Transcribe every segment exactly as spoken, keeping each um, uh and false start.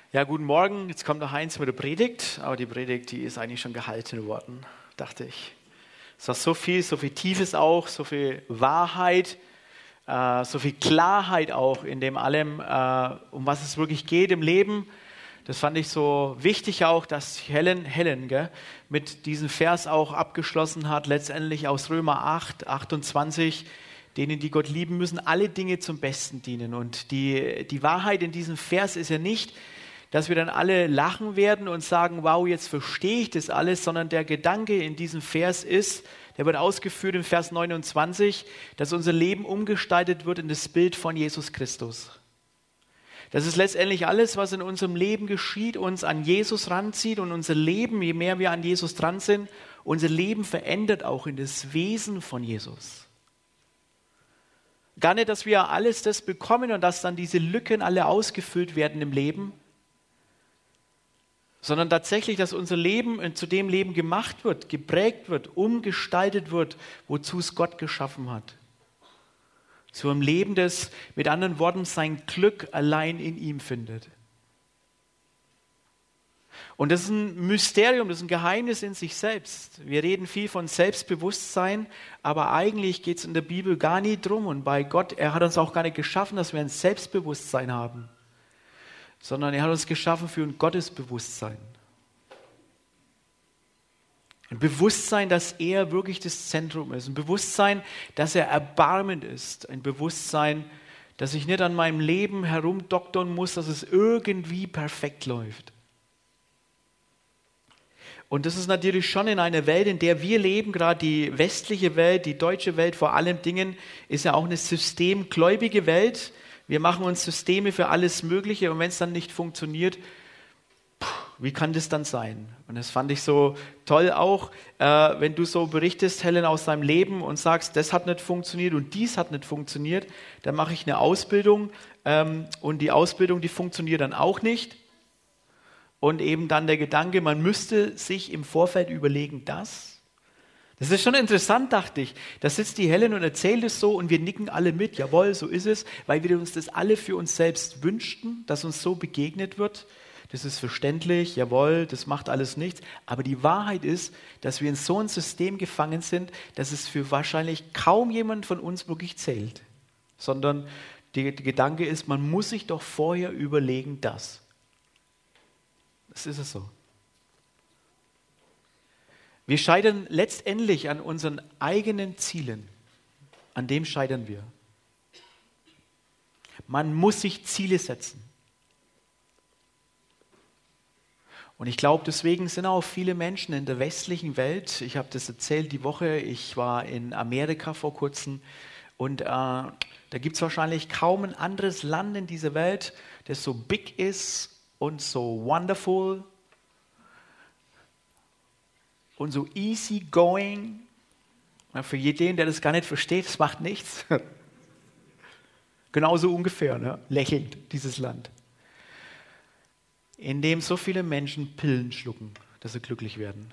Ja, guten Morgen. Jetzt kommt noch Heinz mit der Predigt, aber die Predigt, die ist eigentlich schon gehalten worden, dachte ich. Es war so viel, so viel Tiefes auch, so viel Wahrheit, äh, so viel Klarheit auch in dem allem, äh, um was es wirklich geht im Leben. Das fand ich so wichtig auch, dass Helen, Helen gell, mit diesem Vers auch abgeschlossen hat, letztendlich aus Römer acht, achtundzwanzig, denen, die Gott lieben, müssen alle Dinge zum Besten dienen. Und die, die Wahrheit in diesem Vers ist ja nicht, dass wir dann alle lachen werden und sagen, wow, jetzt verstehe ich das alles, sondern der Gedanke in diesem Vers ist, der wird ausgeführt im Vers neunundzwanzig, dass unser Leben umgestaltet wird in das Bild von Jesus Christus. Das ist letztendlich alles, was in unserem Leben geschieht, uns an Jesus ranzieht und unser Leben, je mehr wir an Jesus dran sind, unser Leben verändert auch in das Wesen von Jesus. Gar nicht, dass wir alles das bekommen und dass dann diese Lücken alle ausgefüllt werden im Leben, sondern tatsächlich, dass unser Leben zu dem Leben gemacht wird, geprägt wird, umgestaltet wird, wozu es Gott geschaffen hat. Zu einem Leben, das mit anderen Worten sein Glück allein in ihm findet. Und das ist ein Mysterium, das ist ein Geheimnis in sich selbst. Wir reden viel von Selbstbewusstsein, aber eigentlich geht es in der Bibel gar nicht drum. Und bei Gott, er hat uns auch gar nicht geschaffen, dass wir ein Selbstbewusstsein haben, sondern er hat uns geschaffen für ein Gottesbewusstsein. Ein Bewusstsein, dass er wirklich das Zentrum ist. Ein Bewusstsein, dass er erbarmend ist. Ein Bewusstsein, dass ich nicht an meinem Leben herumdoktern muss, dass es irgendwie perfekt läuft. Und das ist natürlich schon in einer Welt, in der wir leben, gerade die westliche Welt, die deutsche Welt vor allen Dingen, ist ja auch eine systemgläubige Welt. Wir machen uns Systeme für alles Mögliche und wenn es dann nicht funktioniert, wie kann das dann sein? Und das fand ich so toll auch, äh, wenn du so berichtest, Helen, aus deinem Leben und sagst, das hat nicht funktioniert und dies hat nicht funktioniert, dann mache ich eine Ausbildung ähm, und die Ausbildung, die funktioniert dann auch nicht. Und eben dann der Gedanke, man müsste sich im Vorfeld überlegen, dass... Das ist schon interessant, dachte ich. Da sitzt die Helen und erzählt es so und wir nicken alle mit. Jawohl, so ist es, weil wir uns das alle für uns selbst wünschten, dass uns so begegnet wird. Das ist verständlich, jawohl, das macht alles nichts. Aber die Wahrheit ist, dass wir in so ein System gefangen sind, dass es für wahrscheinlich kaum jemand von uns wirklich zählt. Sondern der Gedanke ist, man muss sich doch vorher überlegen, dass. Das ist es so. Wir scheitern letztendlich an unseren eigenen Zielen. An dem scheitern wir. Man muss sich Ziele setzen. Und ich glaube, deswegen sind auch viele Menschen in der westlichen Welt, ich habe das erzählt die Woche, ich war in Amerika vor kurzem und äh, da gibt es wahrscheinlich kaum ein anderes Land in dieser Welt, das so big ist und so wonderful und so easy going. Für jeden, der das gar nicht versteht, das macht nichts. Genauso ungefähr, ne? Lächelnd, dieses Land. In dem so viele Menschen Pillen schlucken, dass sie glücklich werden.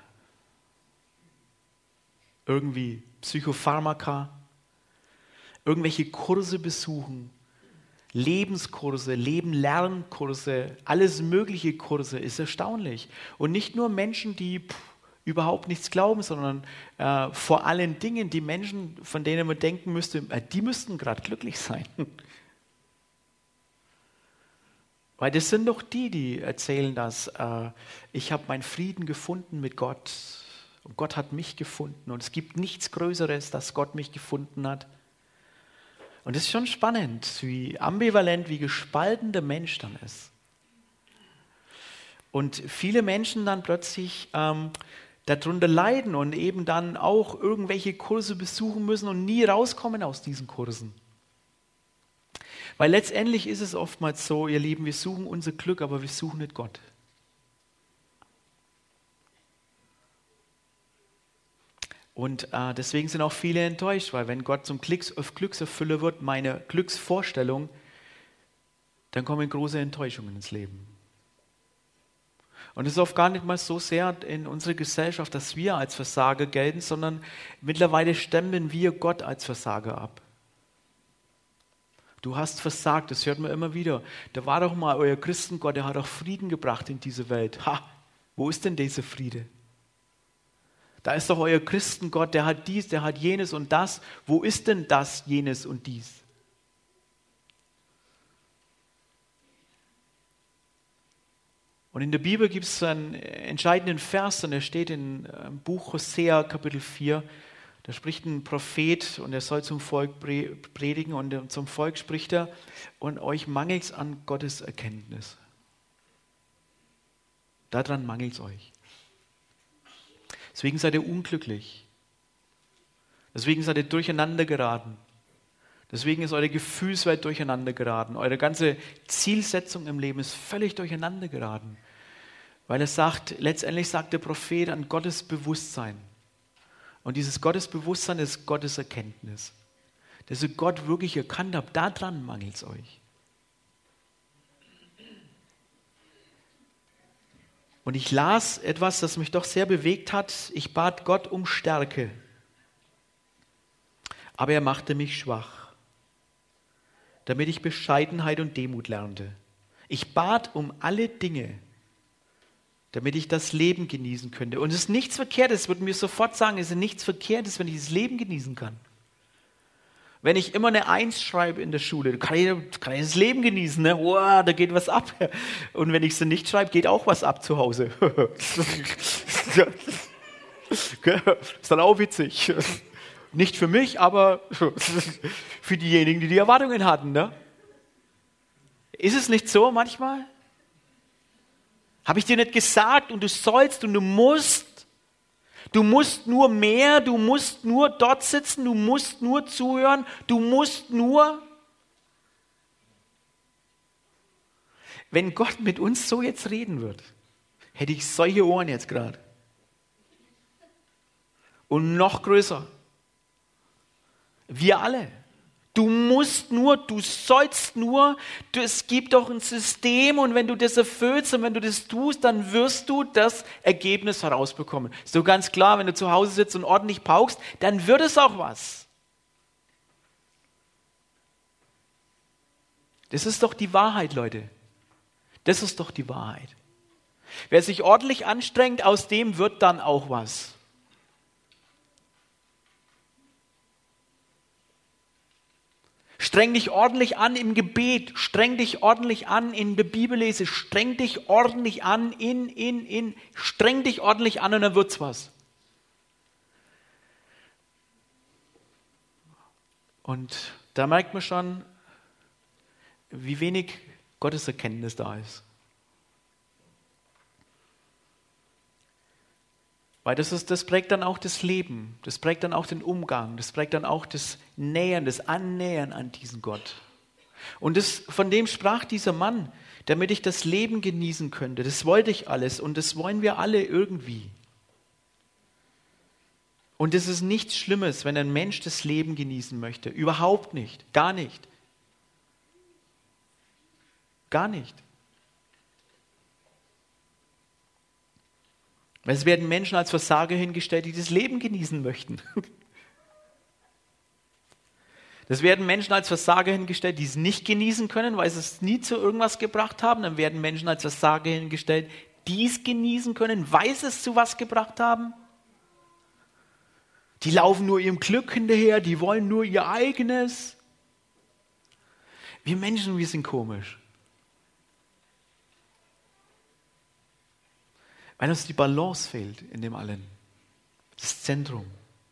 Irgendwie Psychopharmaka, irgendwelche Kurse besuchen, Lebenskurse, Leben-Lernkurse, alles mögliche Kurse, ist erstaunlich. Und nicht nur Menschen, die pff, überhaupt nichts glauben, sondern äh, vor allen Dingen die Menschen, von denen man denken müsste, äh, die müssten gerade glücklich sein. Weil das sind doch die, die erzählen das, äh, ich habe meinen Frieden gefunden mit Gott und Gott hat mich gefunden und es gibt nichts Größeres, dass Gott mich gefunden hat. Und es ist schon spannend, wie ambivalent, wie gespalten der Mensch dann ist. Und viele Menschen dann plötzlich ähm, darunter leiden und eben dann auch irgendwelche Kurse besuchen müssen und nie rauskommen aus diesen Kursen. Weil letztendlich ist es oftmals so, ihr Lieben, wir suchen unser Glück, aber wir suchen nicht Gott. Und äh, deswegen sind auch viele enttäuscht, weil wenn Gott zum Glücks- Glückserfüller wird, meine Glücksvorstellung, dann kommen große Enttäuschungen ins Leben. Und es ist oft gar nicht mal so sehr in unserer Gesellschaft, dass wir als Versager gelten, sondern mittlerweile stempeln wir Gott als Versager ab. Du hast versagt, das hört man immer wieder. Da war doch mal euer Christengott, der hat auch Frieden gebracht in diese Welt. Ha, wo ist denn dieser Friede? Da ist doch euer Christengott, der hat dies, der hat jenes und das. Wo ist denn das, jenes und dies? Und in der Bibel gibt es einen entscheidenden Vers, und der steht in Buch Hosea, Kapitel vier. Da spricht ein Prophet und er soll zum Volk predigen und zum Volk spricht er, und euch mangelt es an Gottes Erkenntnis. Daran mangelt es euch. Deswegen seid ihr unglücklich. Deswegen seid ihr durcheinander geraten. Deswegen ist eure Gefühlswelt durcheinander geraten. Eure ganze Zielsetzung im Leben ist völlig durcheinander geraten. Weil er sagt, letztendlich sagt der Prophet an Gottes Bewusstsein. Und dieses Gottesbewusstsein ist Gottes Erkenntnis. Dass ihr Gott wirklich erkannt habt, daran mangelt es euch. Und ich las etwas, das mich doch sehr bewegt hat. Ich bat Gott um Stärke. Aber er machte mich schwach, damit ich Bescheidenheit und Demut lernte. Ich bat um alle Dinge, damit ich das Leben genießen könnte. Und es ist nichts Verkehrtes, würde mir sofort sagen, es ist nichts Verkehrtes, wenn ich das Leben genießen kann. Wenn ich immer eine Eins schreibe in der Schule, dann kann ich, kann ich das Leben genießen. Ne? Wow, da geht was ab. Und wenn ich sie nicht schreibe, geht auch was ab zu Hause. Ist dann auch witzig. Nicht für mich, aber für diejenigen, die die Erwartungen hatten. Ne? Ist es nicht so manchmal? Habe ich dir nicht gesagt und du sollst und du musst? Du musst nur mehr, du musst nur dort sitzen, du musst nur zuhören, du musst nur. Wenn Gott mit uns so jetzt reden wird, hätte ich solche Ohren jetzt gerade. Und noch größer. Wir alle. Du musst nur, du sollst nur, du, es gibt doch ein System und wenn du das erfüllst und wenn du das tust, dann wirst du das Ergebnis herausbekommen. Ist so ganz klar, wenn du zu Hause sitzt und ordentlich paukst, dann wird es auch was. Das ist doch die Wahrheit, Leute. Das ist doch die Wahrheit. Wer sich ordentlich anstrengt, aus dem wird dann auch was. Streng dich ordentlich an im Gebet, streng dich ordentlich an in der Bibellese, streng dich ordentlich an in, in, in, streng dich ordentlich an und dann wird's was. Und da merkt man schon, wie wenig Gottes Erkenntnis da ist. Weil das, ist, das prägt dann auch das Leben, das prägt dann auch den Umgang, das prägt dann auch das Nähern, das Annähern an diesen Gott. Und das, von dem sprach dieser Mann, damit ich das Leben genießen könnte. Das wollte ich alles und das wollen wir alle irgendwie. Und es ist nichts Schlimmes, wenn ein Mensch das Leben genießen möchte. Überhaupt nicht, gar nicht. Gar nicht. Weil es werden Menschen als Versager hingestellt, die das Leben genießen möchten. Es werden Menschen als Versager hingestellt, die es nicht genießen können, weil sie es nie zu irgendwas gebracht haben. Dann werden Menschen als Versager hingestellt, die es genießen können, weil sie es zu was gebracht haben. Die laufen nur ihrem Glück hinterher, die wollen nur ihr eigenes. Wir Menschen, wir sind komisch. Weil uns die Balance fehlt in dem allen. Das Zentrum.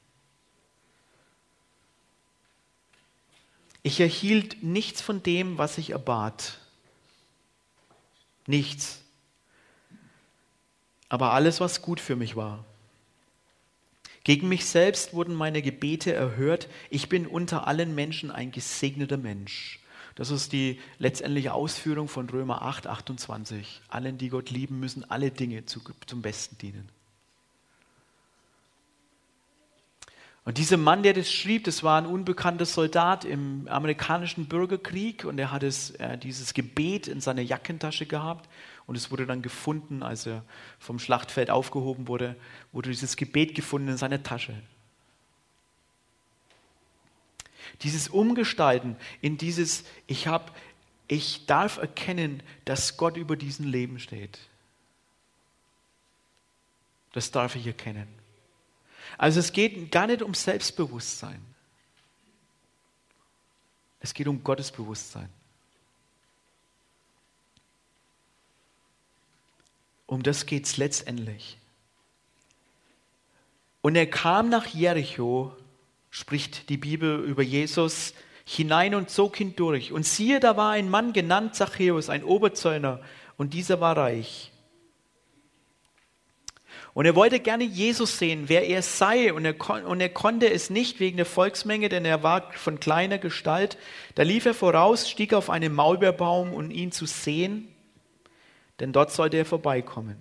Ich erhielt nichts von dem, was ich erbat. Nichts. Aber alles, was gut für mich war. Gegen mich selbst wurden meine Gebete erhört. Ich bin unter allen Menschen ein gesegneter Mensch. Das ist die letztendliche Ausführung von Römer acht, achtundzwanzig. Allen, die Gott lieben, müssen alle Dinge zu, zum Besten dienen. Und dieser Mann, der das schrieb, das war ein unbekannter Soldat im amerikanischen Bürgerkrieg und er hat es, äh, dieses Gebet in seiner Jackentasche gehabt und es wurde dann gefunden, als er vom Schlachtfeld aufgehoben wurde, wurde dieses Gebet gefunden in seiner Tasche. Dieses Umgestalten in dieses, ich habe, ich darf erkennen, dass Gott über diesem Leben steht. Das darf ich erkennen. Also es geht gar nicht um Selbstbewusstsein. Es geht um Gottesbewusstsein. Um das geht es letztendlich. Und er kam nach Jericho, spricht die Bibel über Jesus, hinein und zog hindurch. Und siehe, da war ein Mann genannt Zachäus, ein Oberzöllner, und dieser war reich. Und er wollte gerne Jesus sehen, wer er sei, und er, kon- und er konnte es nicht wegen der Volksmenge, denn er war von kleiner Gestalt. Da lief er voraus, stieg auf einen Maulbeerbaum, um ihn zu sehen, denn dort sollte er vorbeikommen.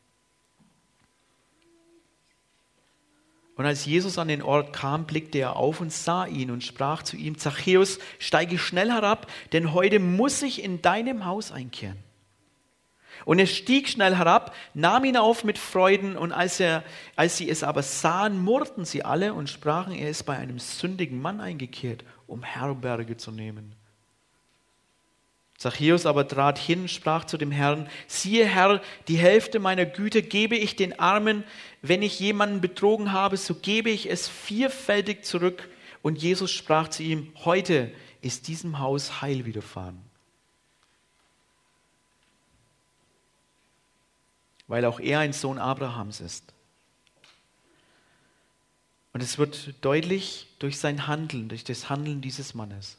Und als Jesus an den Ort kam, blickte er auf und sah ihn und sprach zu ihm: Zachäus, steige schnell herab, denn heute muss ich in deinem Haus einkehren. Und er stieg schnell herab, nahm ihn auf mit Freuden, und als, er, als sie es aber sahen, murrten sie alle und sprachen, er ist bei einem sündigen Mann eingekehrt, um Herberge zu nehmen. Zachäus aber trat hin und sprach zu dem Herrn: Siehe, Herr, die Hälfte meiner Güter gebe ich den Armen. Wenn ich jemanden betrogen habe, so gebe ich es vierfältig zurück. Und Jesus sprach zu ihm: Heute ist diesem Haus Heil widerfahren, weil auch er ein Sohn Abrahams ist. Und es wird deutlich durch sein Handeln, durch das Handeln dieses Mannes.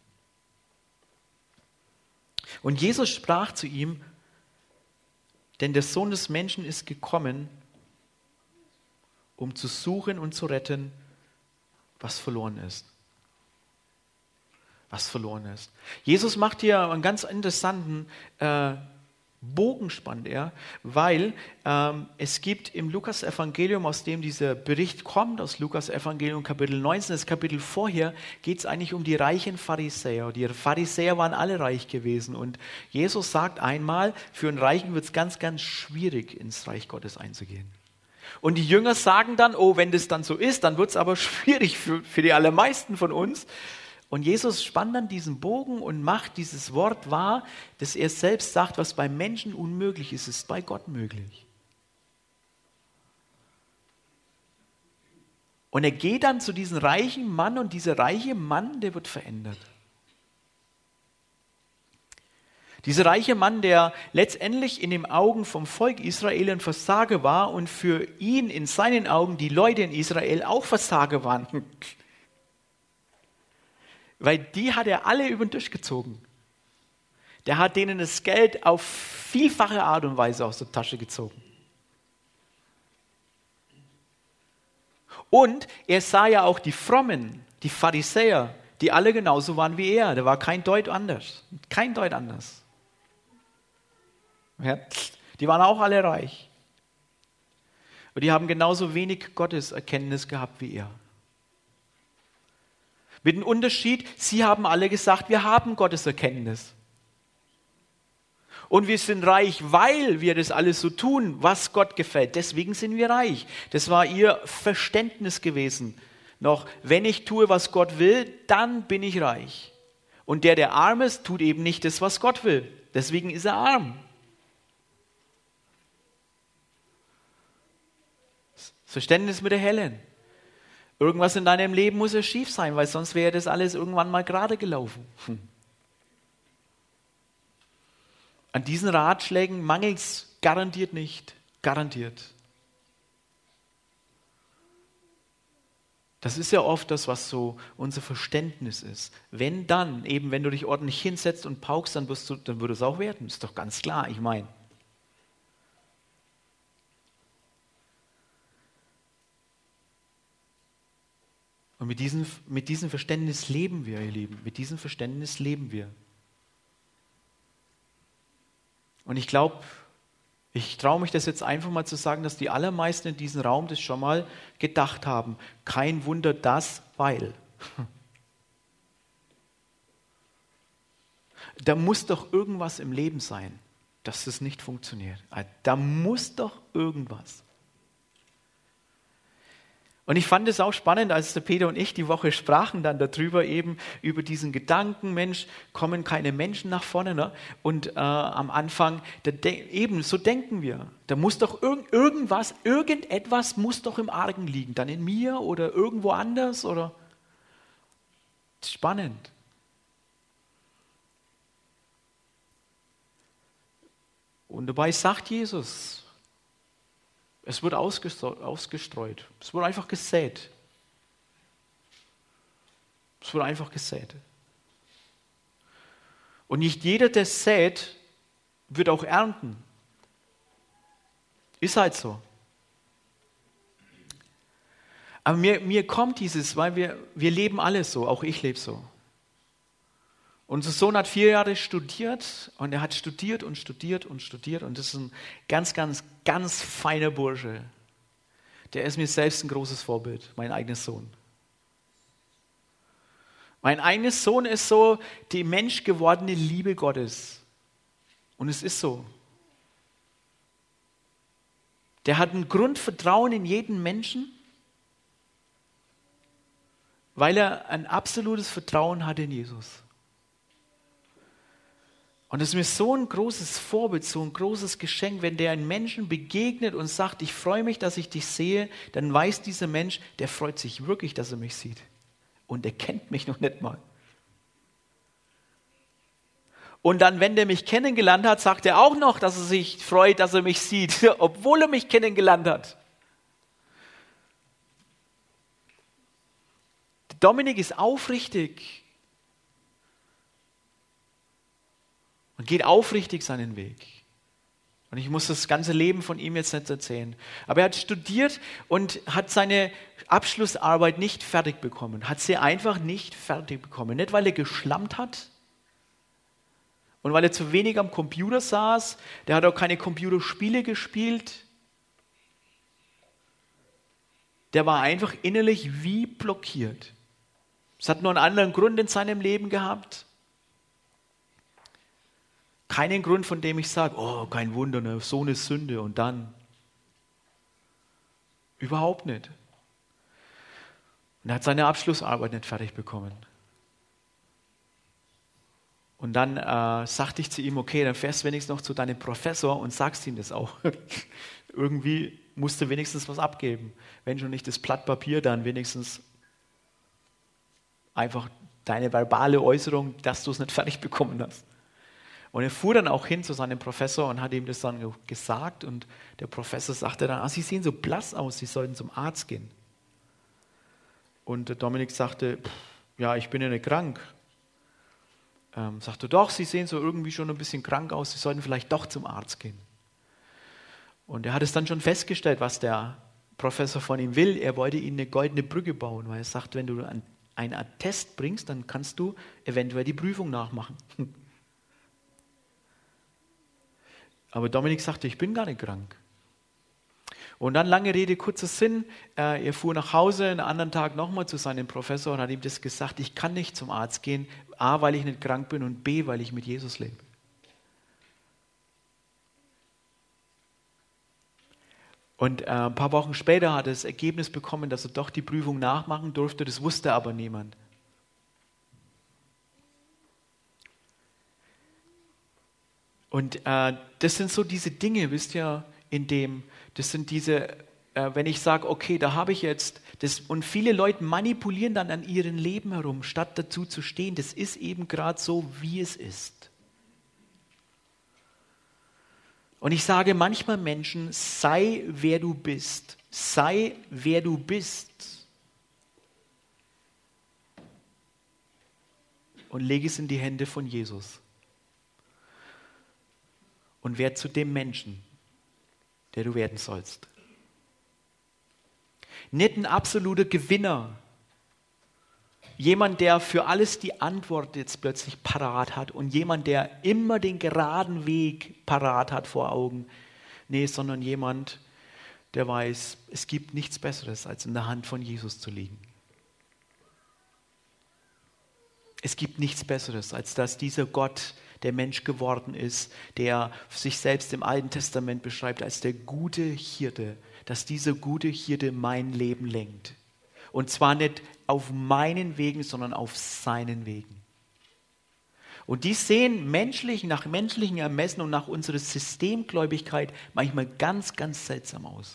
Und Jesus sprach zu ihm: Denn der Sohn des Menschen ist gekommen, um zu suchen und zu retten, was verloren ist. Was verloren ist. Jesus macht hier einen ganz interessanten äh, Bogen, spannt er, weil ähm, es gibt im Lukas-Evangelium, aus dem dieser Bericht kommt, aus Lukas-Evangelium Kapitel neunzehn, das Kapitel vorher, geht es eigentlich um die reichen Pharisäer. Die Pharisäer waren alle reich gewesen, und Jesus sagt einmal, für einen Reichen wird es ganz, ganz schwierig, ins Reich Gottes einzugehen. Und die Jünger sagen dann: Oh, wenn das dann so ist, dann wird es aber schwierig für, für die allermeisten von uns. Und Jesus spannt dann diesen Bogen und macht dieses Wort wahr, dass er selbst sagt, was bei Menschen unmöglich ist, ist bei Gott möglich. Und er geht dann zu diesem reichen Mann, und dieser reiche Mann, der wird verändert. Dieser reiche Mann, der letztendlich in den Augen vom Volk Israel ein Versager war und für ihn in seinen Augen die Leute in Israel auch Versager waren. Weil die hat er alle über den Tisch gezogen. Der hat denen das Geld auf vielfache Art und Weise aus der Tasche gezogen. Und er sah ja auch die Frommen, die Pharisäer, die alle genauso waren wie er. Da war kein Deut anders. Kein Deut anders. Ja, die waren auch alle reich. Und die haben genauso wenig Gotteserkenntnis gehabt wie er. Mit dem Unterschied, sie haben alle gesagt, wir haben Gottes Erkenntnis. Und wir sind reich, weil wir das alles so tun, was Gott gefällt. Deswegen sind wir reich. Das war ihr Verständnis gewesen. Noch, wenn ich tue, was Gott will, dann bin ich reich. Und der, der arm ist, tut eben nicht das, was Gott will. Deswegen ist er arm. Das Verständnis mit der Helen. Irgendwas in deinem Leben muss ja schief sein, weil sonst wäre das alles irgendwann mal gerade gelaufen. Hm. An diesen Ratschlägen mangelt es garantiert nicht. Garantiert. Das ist ja oft das, was so unser Verständnis ist. Wenn dann, eben wenn du dich ordentlich hinsetzt und paukst, dann, wirst du, dann würde es auch werden. Ist doch ganz klar, ich meine. Und mit diesem, mit diesem Verständnis leben wir, ihr Lieben. Mit diesem Verständnis leben wir. Und ich glaube, ich traue mich das jetzt einfach mal zu sagen, dass die allermeisten in diesem Raum das schon mal gedacht haben. Kein Wunder das, weil. Da muss doch irgendwas im Leben sein, dass das nicht funktioniert. Da muss doch irgendwas. Und ich fand es auch spannend, als der Peter und ich die Woche sprachen dann darüber, eben über diesen Gedanken, Mensch, kommen keine Menschen nach vorne. Ne? Und äh, am Anfang, da de- eben, so denken wir. Da muss doch irg- irgendwas, irgendetwas muss doch im Argen liegen. Dann in mir oder irgendwo anders oder... Spannend. Und dabei sagt Jesus, es wird ausgestreut. Es wird einfach gesät. Es wird einfach gesät. Und nicht jeder, der sät, wird auch ernten. Ist halt so. Aber mir, mir kommt dieses, weil wir, wir leben alle so, auch ich lebe so. Unser Sohn hat vier Jahre studiert und er hat studiert und studiert und studiert und das ist ein ganz, ganz, ganz feiner Bursche. Der ist mir selbst ein großes Vorbild, mein eigenes Sohn. Mein eigenes Sohn ist so die menschgewordene Liebe Gottes. Und es ist so. Der hat ein Grundvertrauen in jeden Menschen, weil er ein absolutes Vertrauen hat in Jesus. Und es ist mir so ein großes Vorbild, so ein großes Geschenk, wenn der einen Menschen begegnet und sagt, ich freue mich, dass ich dich sehe, dann weiß dieser Mensch, der freut sich wirklich, dass er mich sieht. Und er kennt mich noch nicht mal. Und dann, wenn der mich kennengelernt hat, sagt er auch noch, dass er sich freut, dass er mich sieht, obwohl er mich kennengelernt hat. Dominik ist aufrichtig und geht aufrichtig seinen Weg. Und ich muss das ganze Leben von ihm jetzt nicht erzählen. Aber er hat studiert und hat seine Abschlussarbeit nicht fertig bekommen. Hat sie einfach nicht fertig bekommen. Nicht, weil er geschlammt hat und weil er zu wenig am Computer saß. Der hat auch keine Computerspiele gespielt. Der war einfach innerlich wie blockiert. Es hat nur einen anderen Grund in seinem Leben gehabt. Keinen Grund, von dem ich sage, oh, kein Wunder, ne, so eine Sünde und dann. Überhaupt nicht. Und er hat seine Abschlussarbeit nicht fertig bekommen. Und dann äh, sagte ich zu ihm, okay, dann fährst du wenigstens noch zu deinem Professor und sagst ihm das auch. Irgendwie musst du wenigstens was abgeben. Wenn schon nicht das Blatt Papier, dann wenigstens einfach deine verbale Äußerung, dass du es nicht fertig bekommen hast. Und er fuhr dann auch hin zu seinem Professor und hat ihm das dann gesagt. Und der Professor sagte dann, ah, Sie sehen so blass aus, Sie sollten zum Arzt gehen. Und der Dominik sagte, ja, ich bin ja nicht krank. Ähm, sagte, doch, Sie sehen so irgendwie schon ein bisschen krank aus, Sie sollten vielleicht doch zum Arzt gehen. Und er hat es dann schon festgestellt, was der Professor von ihm will. Er wollte ihm eine goldene Brücke bauen, weil er sagt, wenn du einen Attest bringst, dann kannst du eventuell die Prüfung nachmachen. Aber Dominik sagte, ich bin gar nicht krank. Und dann, lange Rede, kurzer Sinn, äh, er fuhr nach Hause, einen anderen Tag nochmal zu seinem Professor und hat ihm das gesagt, ich kann nicht zum Arzt gehen, A, weil ich nicht krank bin und B, weil ich mit Jesus lebe. Und äh, ein paar Wochen später hat er das Ergebnis bekommen, dass er doch die Prüfung nachmachen durfte, das wusste aber niemand. Und äh, das sind so diese Dinge, wisst ihr, in dem, das sind diese, äh, wenn ich sage, okay, da habe ich jetzt, das, und viele Leute manipulieren dann an ihrem Leben herum, statt dazu zu stehen, das ist eben gerade so, wie es ist. Und ich sage manchmal Menschen, sei wer du bist, sei wer du bist und lege es in die Hände von Jesus. Und werd zu dem Menschen, der du werden sollst. Nicht ein absoluter Gewinner. Jemand, der für alles die Antwort jetzt plötzlich parat hat und jemand, der immer den geraden Weg parat hat vor Augen. Nee, sondern jemand, der weiß, es gibt nichts Besseres, als in der Hand von Jesus zu liegen. Es gibt nichts Besseres, als dass dieser Gott, der Mensch geworden ist, der sich selbst im Alten Testament beschreibt als der gute Hirte, dass dieser gute Hirte mein Leben lenkt. Und zwar nicht auf meinen Wegen, sondern auf seinen Wegen. Und die sehen menschlich, nach menschlichen Ermessen und nach unserer Systemgläubigkeit manchmal ganz, ganz seltsam aus.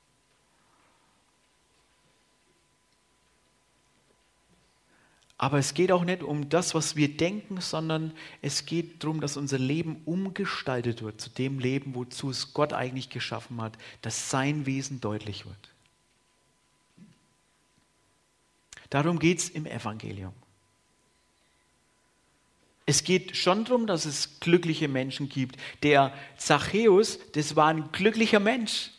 Aber es geht auch nicht um das, was wir denken, sondern es geht darum, dass unser Leben umgestaltet wird zu dem Leben, wozu es Gott eigentlich geschaffen hat, dass sein Wesen deutlich wird. Darum geht es im Evangelium. Es geht schon darum, dass es glückliche Menschen gibt. Der Zachäus, das war ein glücklicher Mensch.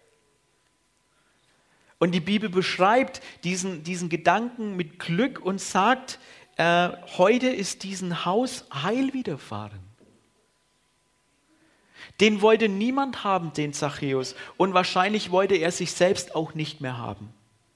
Und die Bibel beschreibt diesen, diesen Gedanken mit Glück und sagt, äh, heute ist diesem Haus Heil widerfahren. Den wollte niemand haben, den Zachäus. Und wahrscheinlich wollte er sich selbst auch nicht mehr haben.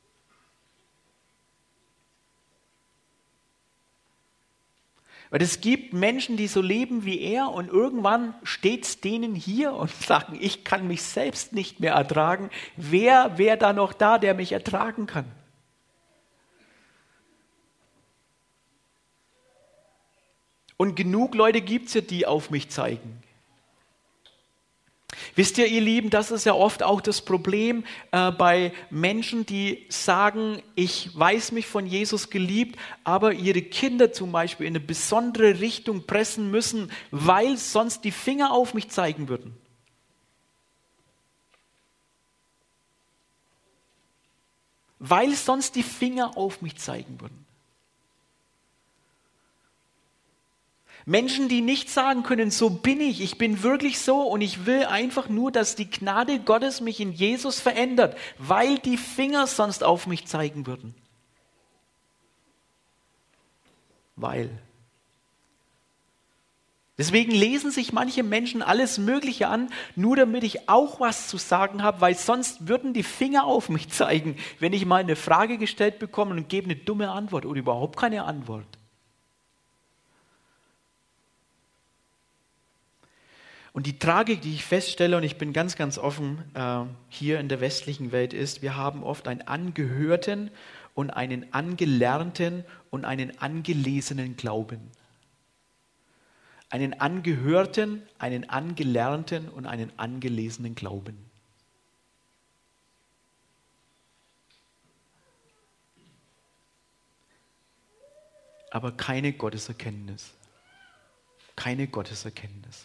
Weil es gibt Menschen, die so leben wie er und irgendwann steht es denen hier und sagen, ich kann mich selbst nicht mehr ertragen. Wer wäre da noch da, der mich ertragen kann? Und genug Leute gibt es ja, die auf mich zeigen. Wisst ihr, ihr Lieben, das ist ja oft auch das Problem äh, bei Menschen, die sagen, ich weiß mich von Jesus geliebt, aber ihre Kinder zum Beispiel in eine besondere Richtung pressen müssen, weil sonst die Finger auf mich zeigen würden. Weil sonst die Finger auf mich zeigen würden. Menschen, die nicht sagen können, so bin ich, ich bin wirklich so und ich will einfach nur, dass die Gnade Gottes mich in Jesus verändert, weil die Finger sonst auf mich zeigen würden. Weil. Deswegen lesen sich manche Menschen alles Mögliche an, nur damit ich auch was zu sagen habe, weil sonst würden die Finger auf mich zeigen, wenn ich mal eine Frage gestellt bekomme und gebe eine dumme Antwort oder überhaupt keine Antwort. Und die Tragik, die ich feststelle, und ich bin ganz, ganz offen äh, hier in der westlichen Welt, ist, wir haben oft einen angehörten und einen angelernten und einen angelesenen Glauben. Einen angehörten, einen angelernten und einen angelesenen Glauben. Aber keine Gotteserkenntnis. Keine Gotteserkenntnis.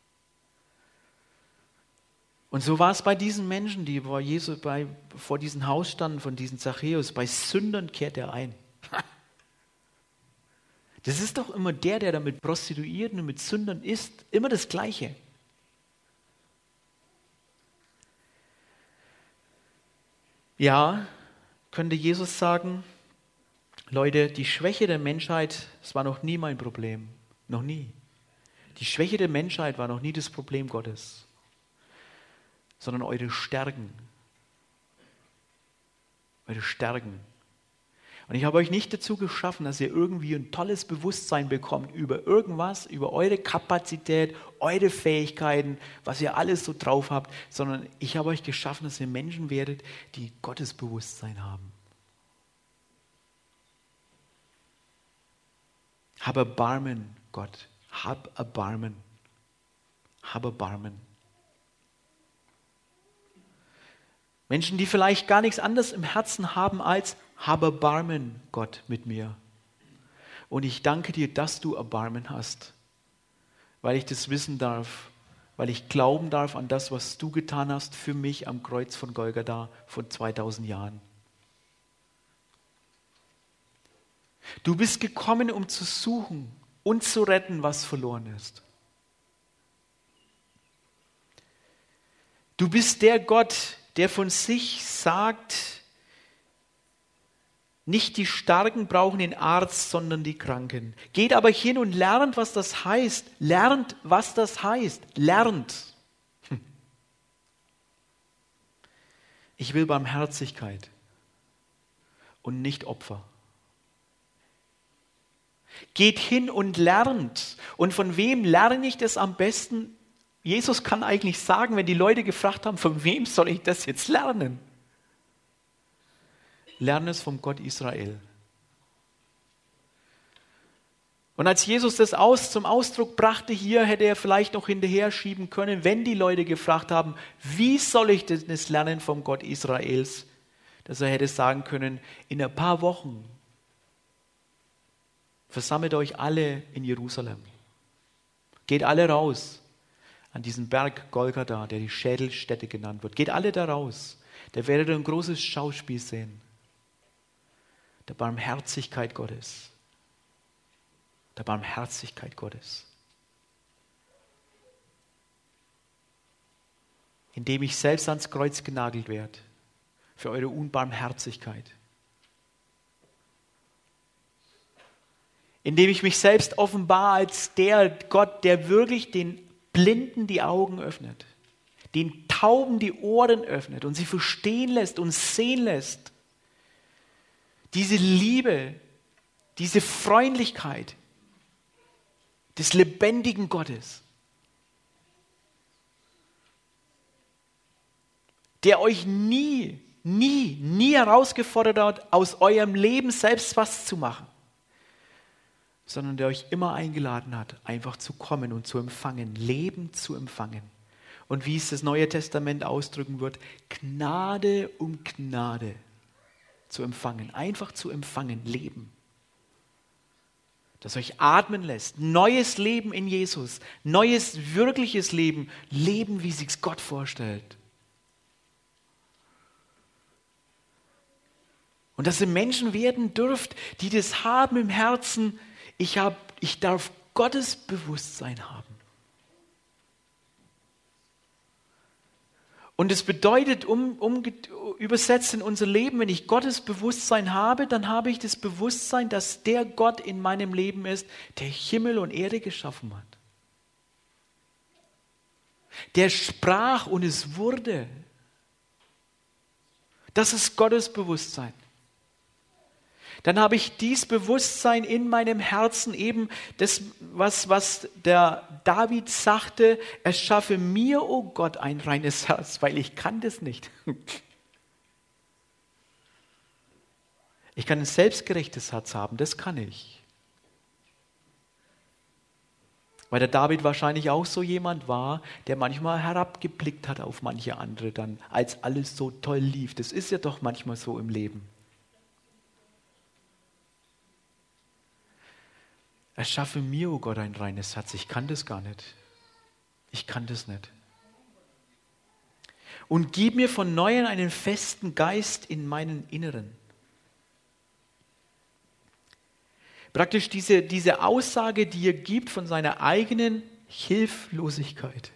Und so war es bei diesen Menschen, die vor Jesus bei, vor diesem Haus standen, von diesem Zachäus. Bei Sündern kehrt er ein. Das ist doch immer der, der da mit Prostituierten und mit Sündern ist. Immer das Gleiche. Ja, könnte Jesus sagen, Leute, die Schwäche der Menschheit, das war noch nie mein Problem. Noch nie. Die Schwäche der Menschheit war noch nie das Problem Gottes. Sondern eure Stärken. Eure Stärken. Und ich habe euch nicht dazu geschaffen, dass ihr irgendwie ein tolles Bewusstsein bekommt über irgendwas, über eure Kapazität, eure Fähigkeiten, was ihr alles so drauf habt, sondern ich habe euch geschaffen, dass ihr Menschen werdet, die Gottes Bewusstsein haben. Hab Erbarmen, Gott. Hab Erbarmen. Hab Erbarmen. Menschen, die vielleicht gar nichts anderes im Herzen haben als hab Erbarmen, Gott, mit mir. Und ich danke dir, dass du Erbarmen hast, weil ich das wissen darf, weil ich glauben darf an das, was du getan hast für mich am Kreuz von Golgatha vor zweitausend Jahren. Du bist gekommen, um zu suchen und zu retten, was verloren ist. Du bist der Gott, der von sich sagt, nicht die Starken brauchen den Arzt, sondern die Kranken. Geht aber hin und lernt, was das heißt. Lernt, was das heißt. Lernt. Ich will Barmherzigkeit und nicht Opfer. Geht hin und lernt. Und von wem lerne ich das am besten? Jesus kann eigentlich sagen, wenn die Leute gefragt haben, von wem soll ich das jetzt lernen? Lerne es vom Gott Israel. Und als Jesus das aus, zum Ausdruck brachte hier, hätte er vielleicht noch hinterher schieben können, wenn die Leute gefragt haben, wie soll ich das lernen vom Gott Israels, dass er hätte sagen können, in ein paar Wochen versammelt euch alle in Jerusalem. Geht alle raus an diesen Berg Golgatha, der die Schädelstätte genannt wird. Geht alle da raus. Da werdet ihr ein großes Schauspiel sehen. Der Barmherzigkeit Gottes. Der Barmherzigkeit Gottes. Indem ich selbst ans Kreuz genagelt werde. Für eure Unbarmherzigkeit. Indem ich mich selbst offenbar als der Gott, der wirklich den Blinden die Augen öffnet, den Tauben die Ohren öffnet und sie verstehen lässt und sehen lässt. Diese Liebe, diese Freundlichkeit des lebendigen Gottes, der euch nie, nie, nie herausgefordert hat, aus eurem Leben selbst was zu machen, sondern der euch immer eingeladen hat, einfach zu kommen und zu empfangen, Leben zu empfangen. Und wie es das Neue Testament ausdrücken wird, Gnade um Gnade zu empfangen, einfach zu empfangen, Leben. Das euch atmen lässt, neues Leben in Jesus, neues, wirkliches Leben, Leben, wie sich's Gott vorstellt. Und dass ihr Menschen werden dürft, die das haben im Herzen, ich, hab, ich darf Gottes Bewusstsein haben. Und es bedeutet, um, um, übersetzt in unser Leben, wenn ich Gottes Bewusstsein habe, dann habe ich das Bewusstsein, dass der Gott in meinem Leben ist, der Himmel und Erde geschaffen hat. Der sprach und es wurde. Das ist Gottes Bewusstsein. Dann habe ich dies Bewusstsein in meinem Herzen, eben das, was, was der David sagte, erschaffe mir, o Gott, ein reines Herz, weil ich kann das nicht. Ich kann ein selbstgerechtes Herz haben, das kann ich. Weil der David wahrscheinlich auch so jemand war, der manchmal herabgeblickt hat auf manche andere dann, als alles so toll lief. Das ist ja doch manchmal so im Leben. Erschaffe mir, o Gott, ein reines Herz. Ich kann das gar nicht. Ich kann das nicht. Und gib mir von Neuem einen festen Geist in meinen Inneren. Praktisch diese, diese Aussage, die er gibt von seiner eigenen Hilflosigkeit.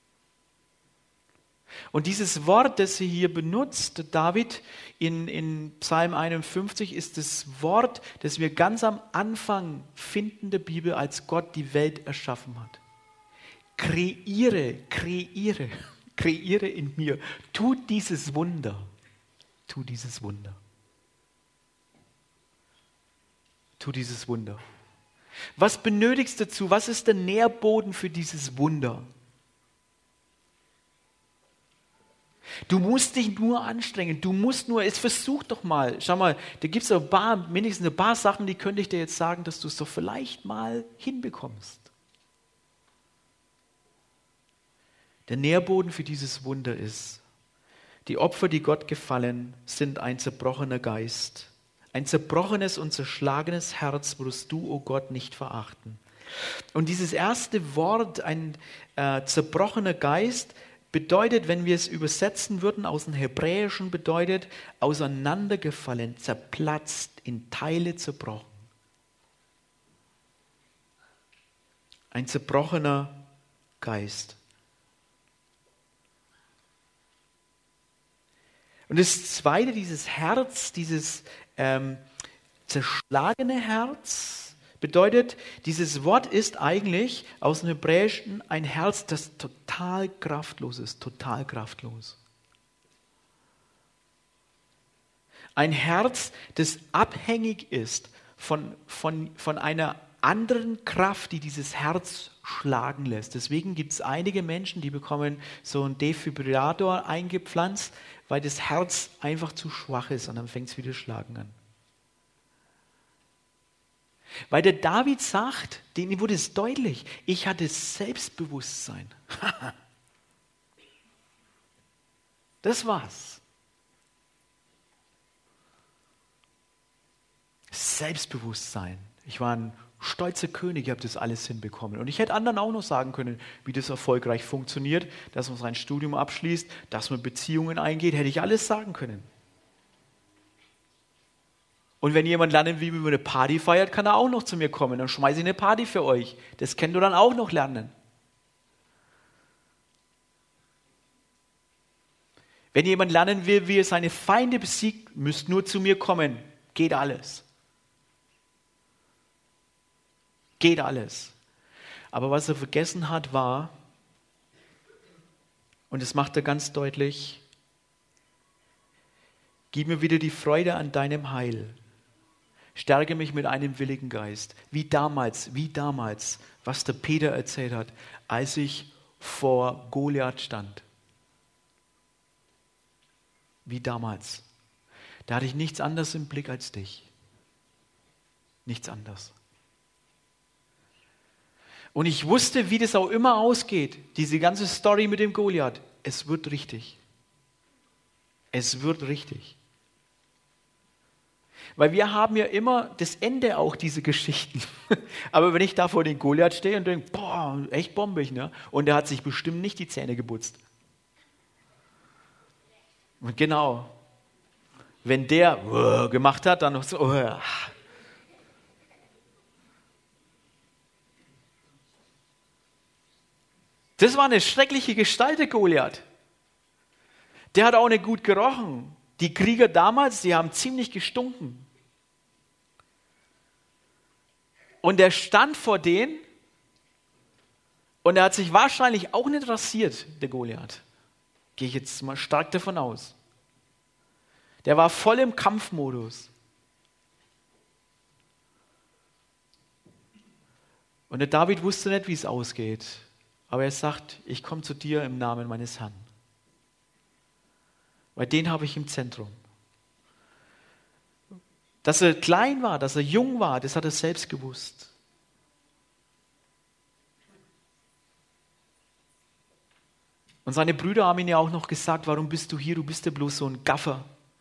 Und dieses Wort, das sie hier benutzt, David in, in Psalm einundfünfzig, ist das Wort, das wir ganz am Anfang finden der Bibel, als Gott die Welt erschaffen hat. Kreiere, kreiere, kreiere in mir. Tu dieses Wunder. Tu dieses Wunder. Tu dieses Wunder. Was benötigst du dazu? Was ist der Nährboden für dieses Wunder? Du musst dich nur anstrengen, du musst nur, es versuch doch mal, schau mal, da gibt es ein paar, mindestens ein paar Sachen, die könnte ich dir jetzt sagen, dass du es doch vielleicht mal hinbekommst. Der Nährboden für dieses Wunder ist, die Opfer, die Gott gefallen, sind ein zerbrochener Geist. Ein zerbrochenes und zerschlagenes Herz wirst du, o Gott, nicht verachten. Und dieses erste Wort, ein äh, zerbrochener Geist, bedeutet, wenn wir es übersetzen würden aus dem Hebräischen, bedeutet auseinandergefallen, zerplatzt, in Teile zerbrochen. Ein zerbrochener Geist. Und das Zweite, dieses Herz, dieses ähm, zerschlagene Herz, bedeutet, dieses Wort ist eigentlich aus dem Hebräischen ein Herz, das total kraftlos ist, total kraftlos. Ein Herz, das abhängig ist von, von, von einer anderen Kraft, die dieses Herz schlagen lässt. Deswegen gibt es einige Menschen, die bekommen so einen Defibrillator eingepflanzt, weil das Herz einfach zu schwach ist und dann fängt es wieder schlagen an. Weil der David sagt, dem wurde es deutlich, ich hatte Selbstbewusstsein. Das war's. Selbstbewusstsein. Ich war ein stolzer König, ich habe das alles hinbekommen. Und ich hätte anderen auch noch sagen können, wie das erfolgreich funktioniert, dass man sein Studium abschließt, dass man Beziehungen eingeht, hätte ich alles sagen können. Und wenn jemand lernen will, wie man eine Party feiert, kann er auch noch zu mir kommen. Dann schmeiße ich eine Party für euch. Das könnt ihr dann auch noch lernen. Wenn jemand lernen will, wie er seine Feinde besiegt, müsst nur zu mir kommen. Geht alles. Geht alles. Aber was er vergessen hat, war, und das macht er ganz deutlich, gib mir wieder die Freude an deinem Heil. Stärke mich mit einem willigen Geist. Wie damals, wie damals, was der Peter erzählt hat, als ich vor Goliath stand. Wie damals. Da hatte ich nichts anderes im Blick als dich. Nichts anderes. Und ich wusste, wie das auch immer ausgeht, diese ganze Story mit dem Goliath. Es wird richtig. Es wird richtig. Weil wir haben ja immer das Ende auch diese Geschichten. Aber wenn ich da vor den Goliath stehe und denke, boah, echt bombig, ne? Und der hat sich bestimmt nicht die Zähne geputzt. Und genau, wenn der uh, gemacht hat, dann noch so, uh. Das war eine schreckliche Gestalt, der Goliath. Der hat auch nicht gut gerochen. Die Krieger damals, die haben ziemlich gestunken. Und er stand vor denen und er hat sich wahrscheinlich auch nicht rasiert, der Goliath. Gehe ich jetzt mal stark davon aus. Der war voll im Kampfmodus. Und der David wusste nicht, wie es ausgeht. Aber er sagt, ich komme zu dir im Namen meines Herrn. Weil den habe ich im Zentrum. Dass er klein war, dass er jung war, das hat er selbst gewusst. Und seine Brüder haben ihn ja auch noch gesagt, warum bist du hier, du bist ja bloß so ein Gaffer.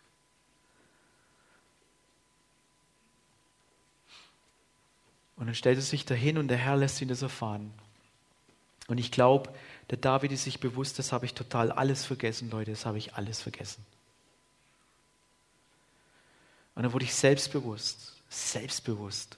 Und dann stellt er sich dahin und der Herr lässt ihn das erfahren. Und ich glaube, der David ist sich bewusst, das habe ich total alles vergessen, Leute, das habe ich alles vergessen. Und dann wurde ich selbstbewusst, selbstbewusst.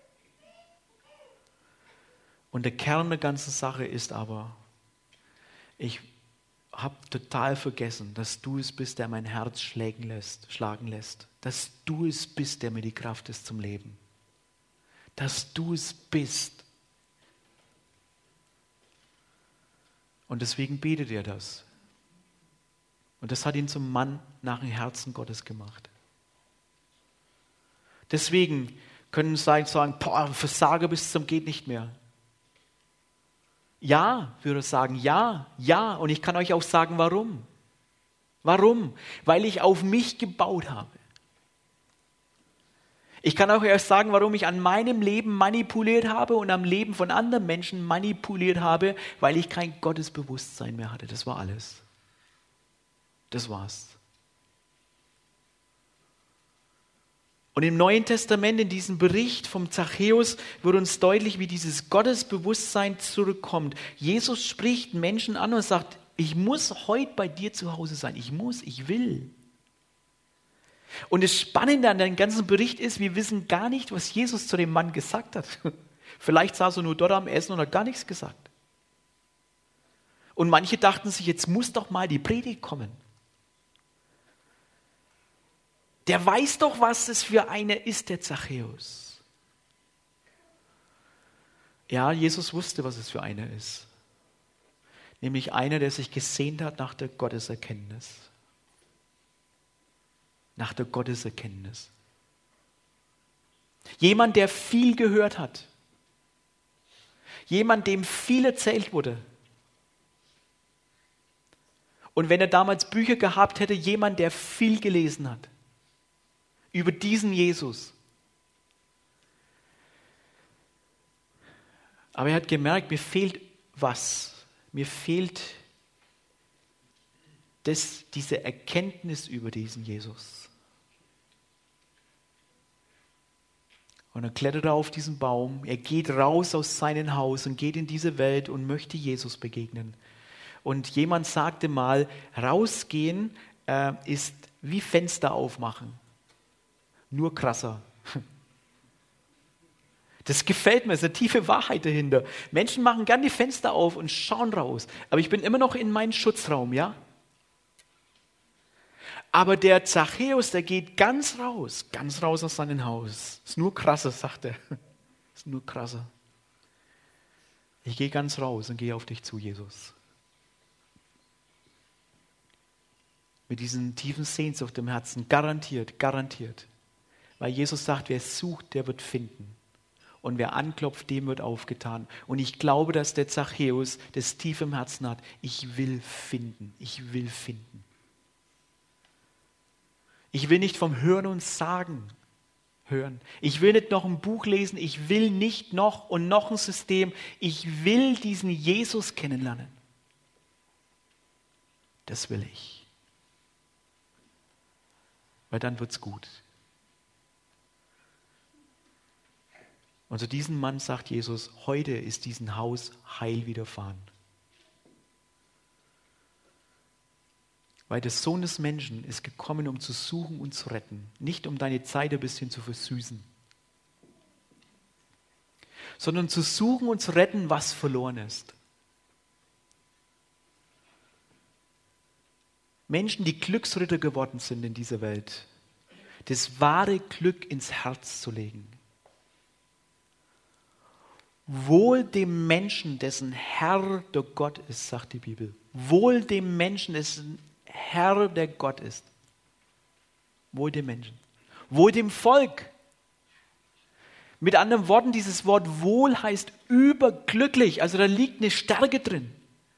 Und der Kern der ganzen Sache ist aber, ich habe total vergessen, dass du es bist, der mein Herz schlagen lässt, schlagen lässt. Dass du es bist, der mir die Kraft ist zum Leben. Dass du es bist. Und deswegen betet er das. Und das hat ihn zum Mann nach dem Herzen Gottes gemacht. Deswegen können wir sagen, boah, Versager bis zum geht nicht mehr. Ja, würde ich sagen, ja, ja. Und ich kann euch auch sagen, warum. Warum? Weil ich auf mich gebaut habe. Ich kann auch erst sagen, warum ich an meinem Leben manipuliert habe und am Leben von anderen Menschen manipuliert habe, weil ich kein Gottesbewusstsein mehr hatte. Das war alles. Das war's. Und im Neuen Testament, in diesem Bericht vom Zachäus, wird uns deutlich, wie dieses Gottesbewusstsein zurückkommt. Jesus spricht Menschen an und sagt, ich muss heute bei dir zu Hause sein. Ich muss, ich will. Und das Spannende an dem ganzen Bericht ist, wir wissen gar nicht, was Jesus zu dem Mann gesagt hat. Vielleicht saß er nur dort am Essen und hat gar nichts gesagt. Und manche dachten sich, jetzt muss doch mal die Predigt kommen. Der weiß doch, was das für einer ist, der Zachäus. Ja, Jesus wusste, was es für einer ist. Nämlich einer, der sich gesehnt hat nach der Gotteserkenntnis. Nach der Gotteserkenntnis. Jemand, der viel gehört hat. Jemand, dem viel erzählt wurde. Und wenn er damals Bücher gehabt hätte, jemand, der viel gelesen hat. Über diesen Jesus. Aber er hat gemerkt, mir fehlt was. Mir fehlt das, diese Erkenntnis über diesen Jesus. Und dann klettert er auf diesen Baum, er geht raus aus seinem Haus und geht in diese Welt und möchte Jesus begegnen. Und jemand sagte mal, rausgehen äh, ist wie Fenster aufmachen, nur krasser. Das gefällt mir, es ist eine tiefe Wahrheit dahinter. Menschen machen gern die Fenster auf und schauen raus, aber ich bin immer noch in meinem Schutzraum, ja? Aber der Zachäus, der geht ganz raus, ganz raus aus seinem Haus. Ist nur krasser, sagt er. Ist nur krasser. Ich gehe ganz raus und gehe auf dich zu, Jesus. Mit diesen tiefen Sehnsucht im Herzen, garantiert, garantiert. Weil Jesus sagt, wer sucht, der wird finden. Und wer anklopft, dem wird aufgetan. Und ich glaube, dass der Zachäus das tief im Herzen hat. Ich will finden, ich will finden. Ich will nicht vom Hören und Sagen hören. Ich will nicht noch ein Buch lesen. Ich will nicht noch und noch ein System. Ich will diesen Jesus kennenlernen. Das will ich. Weil dann wird's gut. Und zu diesem Mann sagt Jesus, heute ist diesem Haus Heil widerfahren. Weil der Sohn des Menschen ist gekommen, um zu suchen und zu retten. Nicht um deine Zeit ein bisschen zu versüßen. Sondern zu suchen und zu retten, was verloren ist. Menschen, die Glücksritter geworden sind in dieser Welt, das wahre Glück ins Herz zu legen. Wohl dem Menschen, dessen Herr der Gott ist, sagt die Bibel. Wohl dem Menschen, dessen Herr der Gott ist. Wohl dem Menschen. Wohl dem Volk. Mit anderen Worten, dieses Wort wohl heißt überglücklich. Also da liegt eine Stärke drin.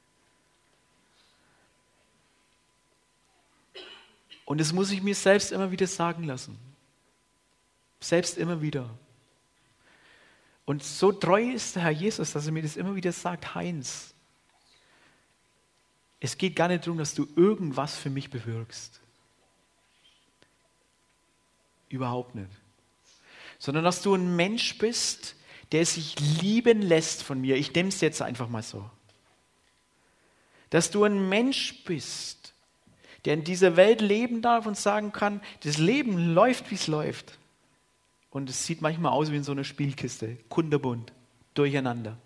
Und das muss ich mir selbst immer wieder sagen lassen. Selbst immer wieder. Und so treu ist der Herr Jesus, dass er mir das immer wieder sagt, Heinz, es geht gar nicht darum, dass du irgendwas für mich bewirkst. Überhaupt nicht. Sondern dass du ein Mensch bist, der sich lieben lässt von mir. Ich nehme es jetzt einfach mal so. Dass du ein Mensch bist, der in dieser Welt leben darf und sagen kann, das Leben läuft, wie es läuft. Und es sieht manchmal aus wie in so einer Spielkiste, kunterbunt, durcheinander.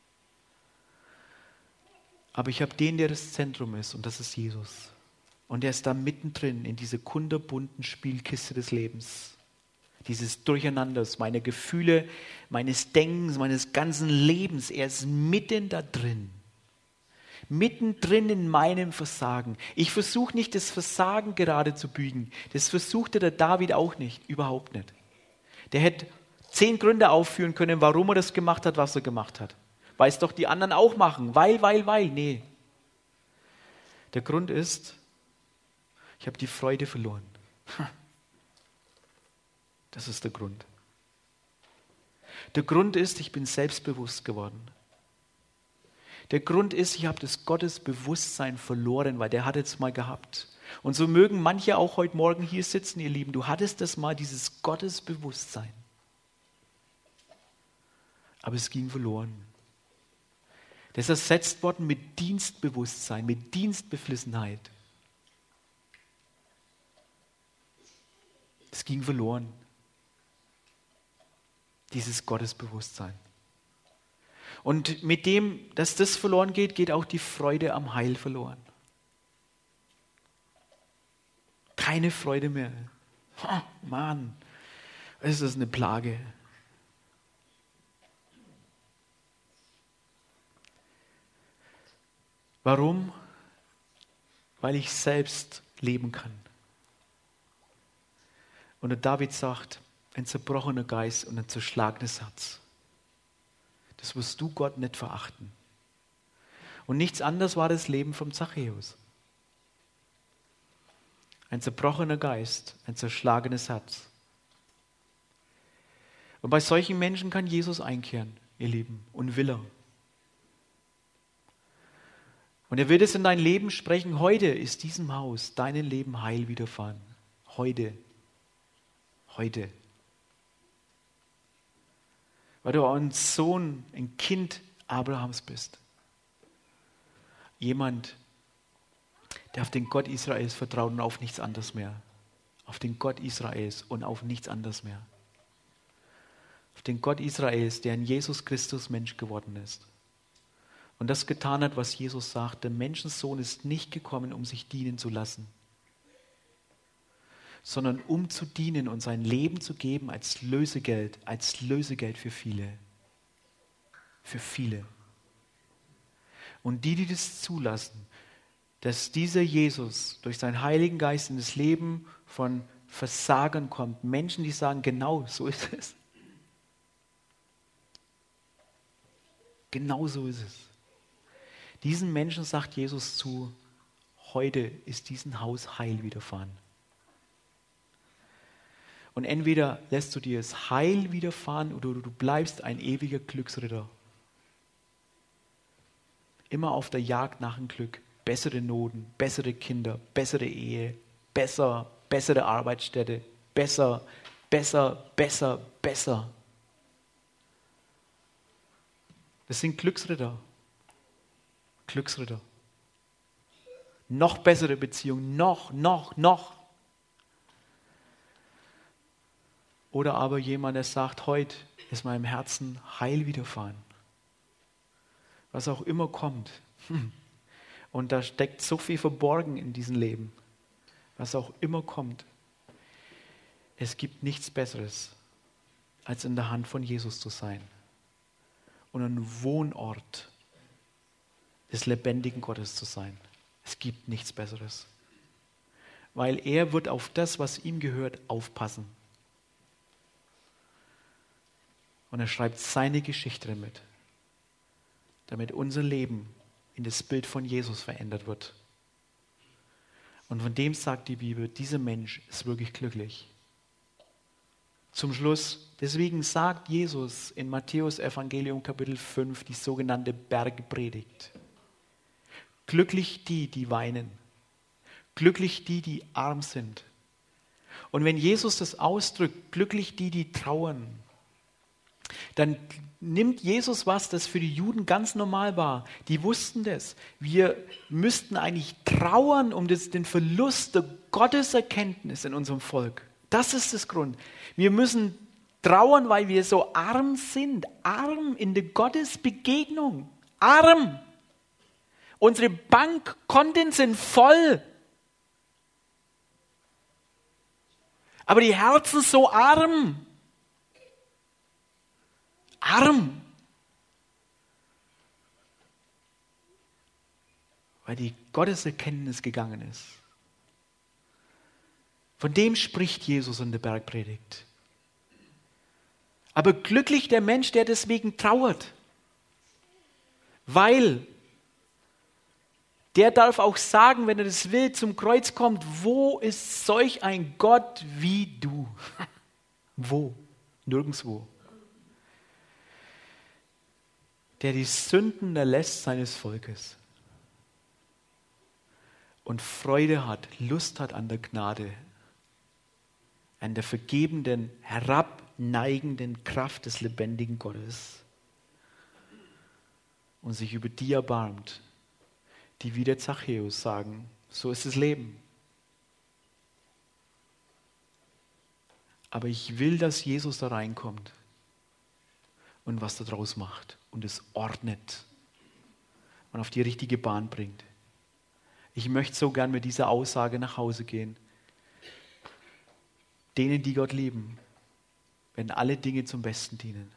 Aber ich habe den, der das Zentrum ist, und das ist Jesus. Und er ist da mittendrin in diese kunterbunten Spielkiste des Lebens. Dieses Durcheinanders meiner Gefühle, meines Denkens, meines ganzen Lebens. Er ist mitten da drin. Mittendrin in meinem Versagen. Ich versuche nicht, das Versagen gerade zu biegen. Das versuchte der David auch nicht, überhaupt nicht. Der hätte zehn Gründe aufführen können, warum er das gemacht hat, was er gemacht hat. Weil es doch die anderen auch machen. Weil, weil, weil. Nee. Der Grund ist, ich habe die Freude verloren. Das ist der Grund. Der Grund ist, ich bin selbstbewusst geworden. Der Grund ist, ich habe das Gottesbewusstsein verloren, weil der hat es mal gehabt. Und so mögen manche auch heute Morgen hier sitzen, ihr Lieben. Du hattest das mal, dieses Gottesbewusstsein. Aber es ging verloren. Das ist ersetzt worden mit Dienstbewusstsein, mit Dienstbeflissenheit. Es ging verloren. Dieses Gottesbewusstsein. Und mit dem, dass das verloren geht, geht auch die Freude am Heil verloren. Keine Freude mehr. Oh, Mann, es ist eine Plage. Warum? Weil ich selbst leben kann. Und der David sagt, ein zerbrochener Geist und ein zerschlagenes Herz. das wirst du Gott nicht verachten. Und nichts anderes war das Leben vom Zachäus. Ein zerbrochener Geist, ein zerschlagenes Herz. Und bei solchen Menschen kann Jesus einkehren, ihr Lieben, und will er. Und er wird es in dein Leben sprechen. Heute ist diesem Haus deinem Leben Heil widerfahren. Heute. Heute. Weil du ein Sohn, ein Kind Abrahams bist. Jemand, der auf den Gott Israels vertraut und auf nichts anderes mehr. Auf den Gott Israels und auf nichts anderes mehr. Auf den Gott Israels, der in Jesus Christus Mensch geworden ist. Und das getan hat, was Jesus sagt, der Menschensohn ist nicht gekommen, um sich dienen zu lassen, sondern um zu dienen und sein Leben zu geben als Lösegeld, als Lösegeld für viele. Für viele. Und die, die das zulassen, dass dieser Jesus durch seinen Heiligen Geist in das Leben von Versagern kommt, Menschen, die sagen, genau so ist es. Genau so ist es. Diesen Menschen sagt Jesus zu, heute ist diesem Haus Heil widerfahren. Und entweder lässt du dir das Heil widerfahren oder du bleibst ein ewiger Glücksritter. Immer auf der Jagd nach dem Glück. Bessere Noten, bessere Kinder, bessere Ehe, besser, bessere Arbeitsstätte, besser, besser, besser, besser. Das sind Glücksritter. Glücksritter. Noch bessere Beziehung, noch, noch, noch. Oder aber jemand, der sagt, heute ist meinem Herzen Heil widerfahren. Was auch immer kommt. Und da steckt so viel verborgen in diesem Leben. Was auch immer kommt. Es gibt nichts Besseres, als in der Hand von Jesus zu sein. Und ein Wohnort des lebendigen Gottes zu sein. Es gibt nichts Besseres. Weil er wird auf das, was ihm gehört, aufpassen. Und er schreibt seine Geschichte damit, damit unser Leben in das Bild von Jesus verändert wird. Und von dem sagt die Bibel, dieser Mensch ist wirklich glücklich. Zum Schluss, deswegen sagt Jesus in Matthäus Evangelium Kapitel fünf die sogenannte Bergpredigt. Glücklich die, die weinen. Glücklich die, die arm sind. Und wenn Jesus das ausdrückt, glücklich die, die trauern, dann nimmt Jesus was, das für die Juden ganz normal war. Die wussten das. Wir müssten eigentlich trauern um das, den Verlust der Gotteserkenntnis in unserem Volk. Das ist das Grund. Wir müssen trauern, weil wir so arm sind. Arm in der Gottesbegegnung. Arm. Unsere Bankkonten sind voll. Aber die Herzen so arm. Arm. Weil die Gotteserkenntnis gegangen ist. Von dem spricht Jesus in der Bergpredigt. Aber glücklich der Mensch, der deswegen trauert. Weil der darf auch sagen, wenn er das will, zum Kreuz kommt, wo ist solch ein Gott wie du? Wo? Nirgendwo. Der die Sünden erlässt seines Volkes und Freude hat, Lust hat an der Gnade, an der vergebenden, herabneigenden Kraft des lebendigen Gottes und sich über die erbarmt, die wie der Zachäus sagen, so ist das Leben. Aber ich will, dass Jesus da reinkommt und was da draus macht und es ordnet und auf die richtige Bahn bringt. Ich möchte so gern mit dieser Aussage nach Hause gehen. Denen, die Gott lieben, werden alle Dinge zum Besten dienen.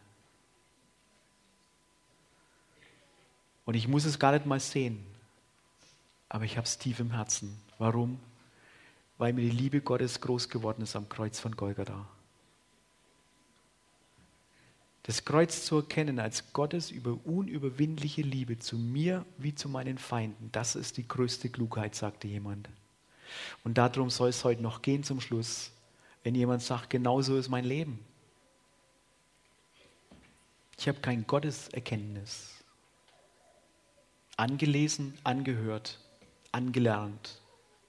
Und ich muss es gar nicht mal sehen, aber ich habe es tief im Herzen. Warum? Weil mir die Liebe Gottes groß geworden ist am Kreuz von Golgatha. Das Kreuz zu erkennen als Gottes über unüberwindliche Liebe zu mir wie zu meinen Feinden, das ist die größte Klugheit, sagte jemand. Und darum soll es heute noch gehen zum Schluss, wenn jemand sagt, genau so ist mein Leben. Ich habe kein Gotteserkenntnis. Angelesen, angehört, angelernt.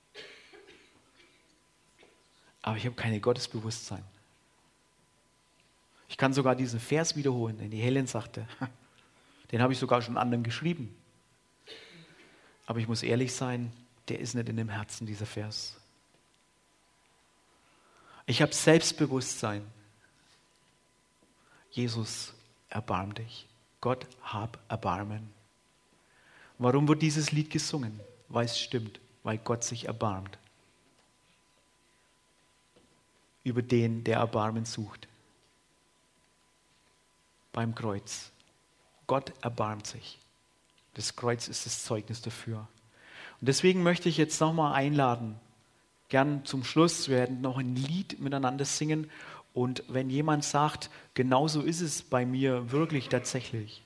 Aber ich habe keine Gottesbewusstsein. Ich kann sogar diesen Vers wiederholen, den die Helen sagte. Den habe ich sogar schon anderen geschrieben. Aber ich muss ehrlich sein, der ist nicht in dem Herzen, dieser Vers. Ich habe Selbstbewusstsein. Jesus, erbarm dich. Gott, hab Erbarmen. Warum wird dieses Lied gesungen? Weil es stimmt, weil Gott sich erbarmt. Über den, der Erbarmen sucht. Beim Kreuz. Gott erbarmt sich. Das Kreuz ist das Zeugnis dafür. Und deswegen möchte ich jetzt nochmal einladen, gern zum Schluss, wir werden noch ein Lied miteinander singen und wenn jemand sagt, genauso ist es bei mir wirklich tatsächlich,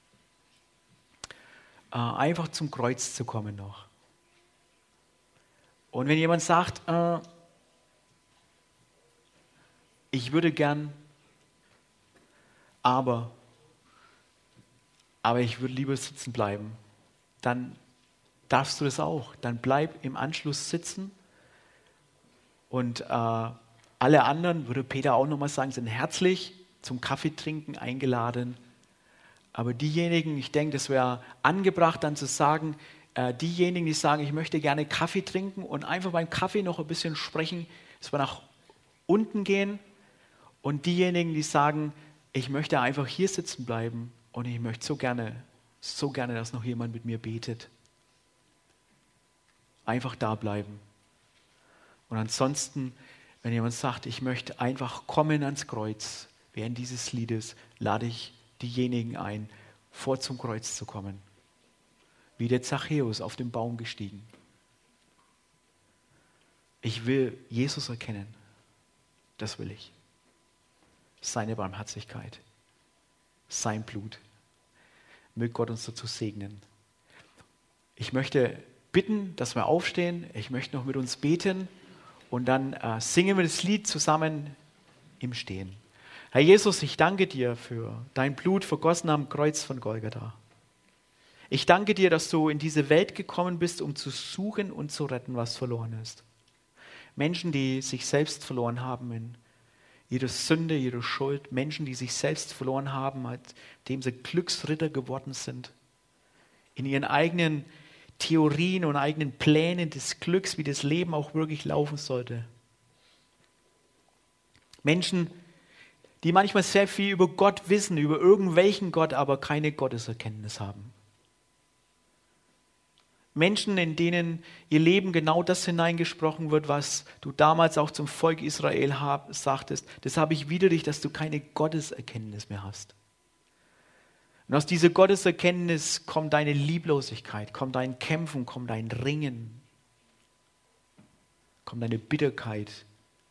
äh, einfach zum Kreuz zu kommen noch. Und wenn jemand sagt, äh, ich würde gern, aber, aber ich würde lieber sitzen bleiben, dann darfst du das auch. Dann bleib im Anschluss sitzen und äh, alle anderen, würde Peter auch nochmal sagen, sind herzlich zum Kaffeetrinken eingeladen. Aber diejenigen, ich denke, das wäre angebracht dann zu sagen, äh, diejenigen, die sagen, ich möchte gerne Kaffee trinken und einfach beim Kaffee noch ein bisschen sprechen, dass wir nach unten gehen. Und diejenigen, die sagen, ich möchte einfach hier sitzen bleiben und ich möchte so gerne, so gerne, dass noch jemand mit mir betet. Einfach da bleiben. Und ansonsten, wenn jemand sagt, ich möchte einfach kommen ans Kreuz, während dieses Liedes lade ich diejenigen ein, vor zum Kreuz zu kommen. Wie der Zachäus auf den Baum gestiegen. Ich will Jesus erkennen. Das will ich. Seine Barmherzigkeit. Sein Blut. Möge Gott uns dazu segnen. Ich möchte bitten, dass wir aufstehen. Ich möchte noch mit uns beten und dann äh, singen wir das Lied zusammen im Stehen. Herr Jesus, ich danke dir für dein Blut vergossen am Kreuz von Golgatha. Ich danke dir, dass du in diese Welt gekommen bist, um zu suchen und zu retten, was verloren ist. Menschen, die sich selbst verloren haben in ihrer Sünde, ihrer Schuld. Menschen, die sich selbst verloren haben, indem sie Glücksritter geworden sind. In ihren eigenen Theorien und eigenen Plänen des Glücks, wie das Leben auch wirklich laufen sollte. Menschen, die manchmal sehr viel über Gott wissen, über irgendwelchen Gott, aber keine Gotteserkenntnis haben. Menschen, in denen ihr Leben genau das hineingesprochen wird, was du damals auch zum Volk Israel hab, sagtest. Das habe ich wider dich, dass du keine Gotteserkenntnis mehr hast. Und aus dieser Gotteserkenntnis kommt deine Lieblosigkeit, kommt dein Kämpfen, kommt dein Ringen, kommt deine Bitterkeit,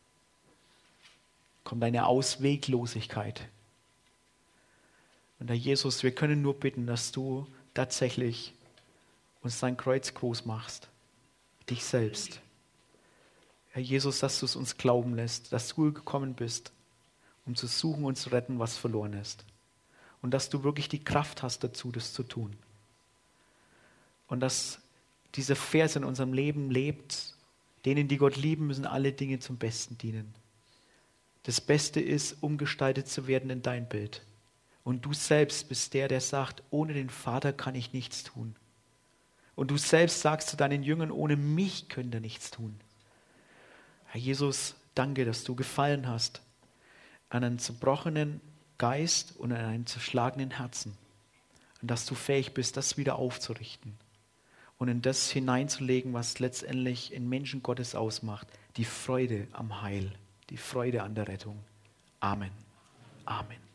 kommt deine Ausweglosigkeit. Und Herr Jesus, wir können nur bitten, dass du tatsächlich uns dein Kreuz groß machst, dich selbst. Herr Jesus, dass du es uns glauben lässt, dass du gekommen bist, um zu suchen und zu retten, was verloren ist. Und dass du wirklich die Kraft hast dazu, das zu tun. Und dass dieser Vers in unserem Leben lebt. Denen, die Gott lieben, müssen alle Dinge zum Besten dienen. Das Beste ist, umgestaltet zu werden in dein Bild. Und du selbst bist der, der sagt, ohne den Vater kann ich nichts tun. Und du selbst sagst zu deinen Jüngern, ohne mich könnt ihr nichts tun. Herr Jesus, danke, dass du gefallen hast an einen zerbrochenen Geist und an einem zerschlagenen Herzen. Und dass du fähig bist, das wieder aufzurichten und in das hineinzulegen, was letztendlich in Menschen Gottes ausmacht. Die Freude am Heil, die Freude an der Rettung. Amen. Amen.